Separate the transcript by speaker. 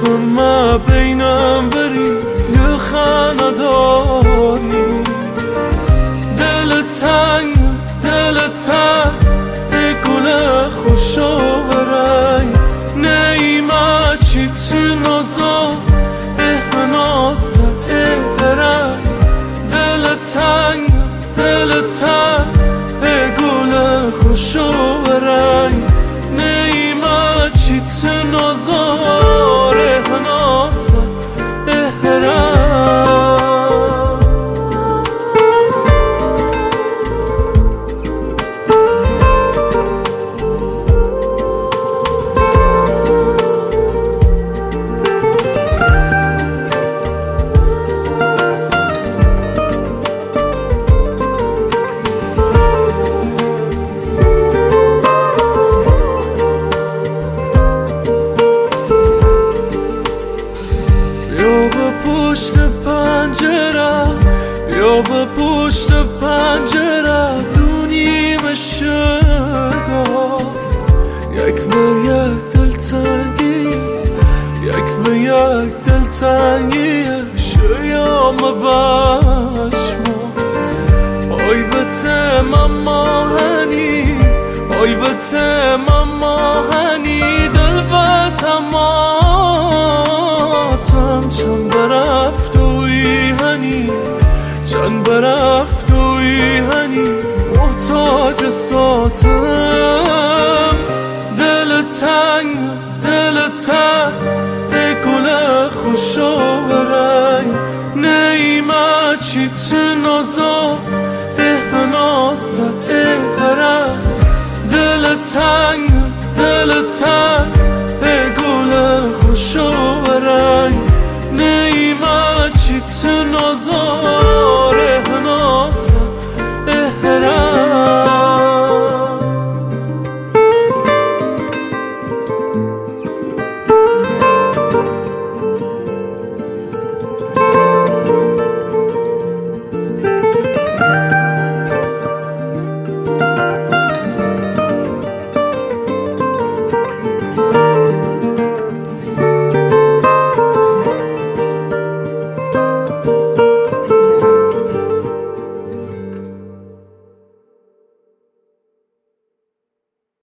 Speaker 1: ما بینم بری یه خانه داری دل تنگ ای گل خوش و رنگ نیمه چی تو نازا احناسه رنگ دل تنگ ای گل خوش و رنگ نیمه چی تو نازا احناسه رنگ بیا به پشت پنجره دونیم شگاه یک به یک دلتنگی شیام بشما آی به تمام ماهنی دل به تماتم چند برفتوی هنی چند برفتوی هنی محتاج ساتم دل تنگ ای گل خوش و رنگ نیمه چی تو نازا احناسه رنگ دل تنگ